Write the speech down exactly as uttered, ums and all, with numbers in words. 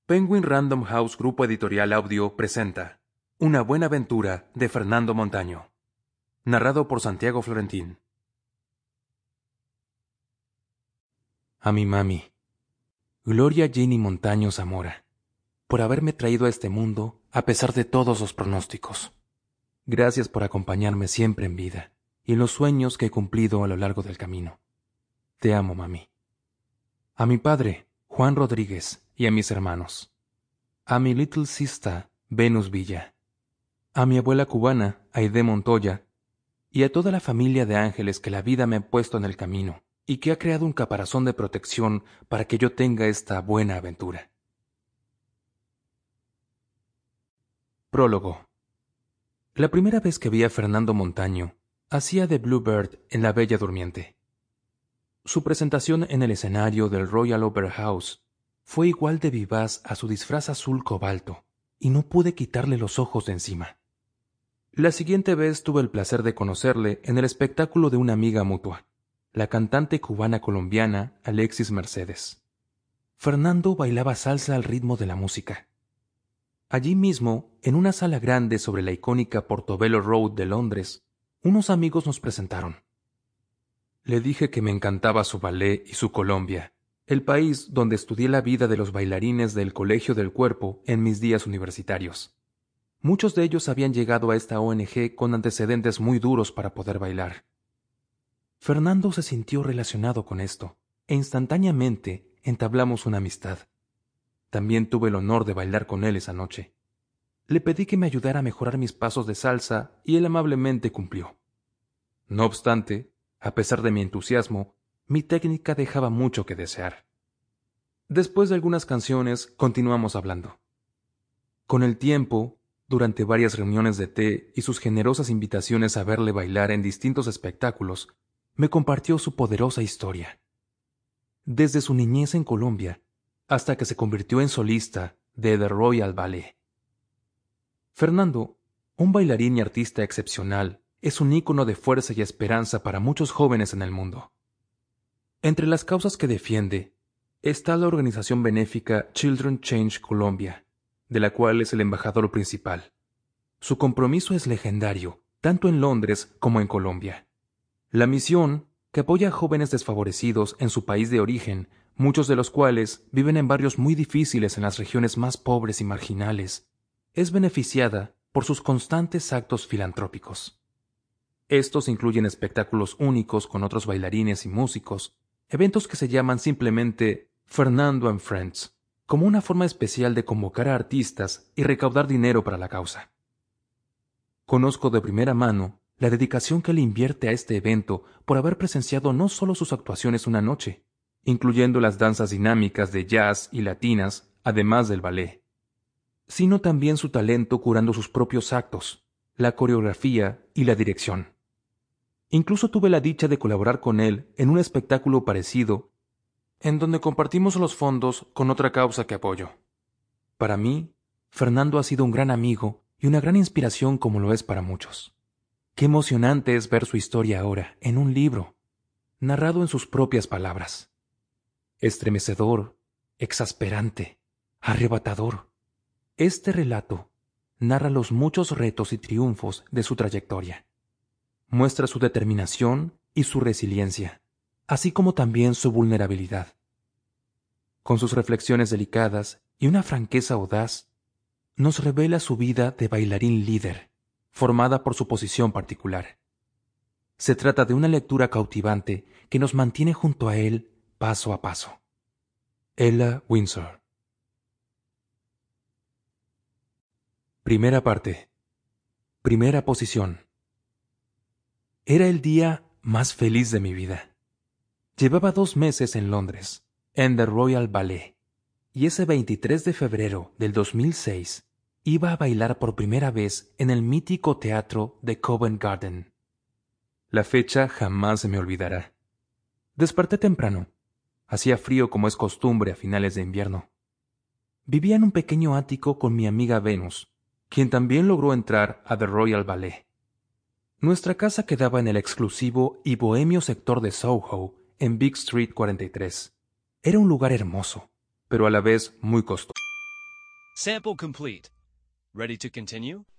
Penguin Random House Grupo Editorial Audio presenta Una buena aventura de Fernando Montaño, narrado por Santiago Florentín. A mi mami, Gloria Jenny Montaño Zamora, por haberme traído a este mundo a pesar de todos los pronósticos. Gracias por acompañarme siempre en vida y en los sueños que he cumplido a lo largo del camino. Te amo, mami. A mi padre, Juan Rodríguez, y a mis hermanos. A mi little sister, Venus Villa. A mi abuela cubana, Aide Montoya, y a toda la familia de ángeles que la vida me ha puesto en el camino y que ha creado un caparazón de protección para que yo tenga esta buena aventura. Prólogo. La primera vez que vi a Fernando Montaño, hacía de Bluebird en La Bella Durmiente. Su presentación en el escenario del Royal Opera House fue igual de vivaz a su disfraz azul cobalto, y no pude quitarle los ojos de encima. La siguiente vez tuve el placer de conocerle en el espectáculo de una amiga mutua, la cantante cubana colombiana Alexis Mercedes. Fernando bailaba salsa al ritmo de la música. Allí mismo, en una sala grande sobre la icónica Portobello Road de Londres, unos amigos nos presentaron. Le dije que me encantaba su ballet y su Colombia, el país donde estudié la vida de los bailarines del Colegio del Cuerpo en mis días universitarios. Muchos de ellos habían llegado a esta O N G con antecedentes muy duros para poder bailar. Fernando se sintió relacionado con esto, e instantáneamente entablamos una amistad. También tuve el honor de bailar con él esa noche. Le pedí que me ayudara a mejorar mis pasos de salsa y él amablemente cumplió. No obstante, a pesar de mi entusiasmo, mi técnica dejaba mucho que desear. Después de algunas canciones, continuamos hablando. Con el tiempo, durante varias reuniones de té y sus generosas invitaciones a verle bailar en distintos espectáculos, me compartió su poderosa historia. Desde su niñez en Colombia, hasta que se convirtió en solista de The Royal Ballet. Fernando, un bailarín y artista excepcional, es un ícono de fuerza y esperanza para muchos jóvenes en el mundo. Entre las causas que defiende está la organización benéfica Children Change Colombia, de la cual es el embajador principal. Su compromiso es legendario, tanto en Londres como en Colombia. La misión, que apoya a jóvenes desfavorecidos en su país de origen, muchos de los cuales viven en barrios muy difíciles en las regiones más pobres y marginales, es beneficiada por sus constantes actos filantrópicos. Estos incluyen espectáculos únicos con otros bailarines y músicos, eventos que se llaman simplemente Fernando and Friends, como una forma especial de convocar a artistas y recaudar dinero para la causa. Conozco de primera mano la dedicación que le invierte a este evento por haber presenciado no solo sus actuaciones una noche, incluyendo las danzas dinámicas de jazz y latinas, además del ballet, sino también su talento curando sus propios actos, la coreografía y la dirección. Incluso tuve la dicha de colaborar con él en un espectáculo parecido, en donde compartimos los fondos con otra causa que apoyo. Para mí, Fernando ha sido un gran amigo y una gran inspiración como lo es para muchos. Qué emocionante es ver su historia ahora, en un libro, narrado en sus propias palabras. Estremecedor, exasperante, arrebatador. Este relato narra los muchos retos y triunfos de su trayectoria. Muestra su determinación y su resiliencia, así como también su vulnerabilidad. Con sus reflexiones delicadas y una franqueza audaz, nos revela su vida de bailarín líder, formada por su posición particular. Se trata de una lectura cautivante que nos mantiene junto a él paso a paso. Ella Windsor. Primera parte. Primera posición. Era el día más feliz de mi vida. Llevaba dos meses en Londres, en The Royal Ballet, y ese veintitrés de febrero del dos mil seis iba a bailar por primera vez en el mítico teatro de Covent Garden. La fecha jamás se me olvidará. Desperté temprano. Hacía frío como es costumbre a finales de invierno. Vivía en un pequeño ático con mi amiga Venus, quien también logró entrar a The Royal Ballet. Nuestra casa quedaba en el exclusivo y bohemio sector de Soho, en Big Street cuarenta y tres. Era un lugar hermoso, pero a la vez muy costoso. Sample complete. Ready to continue?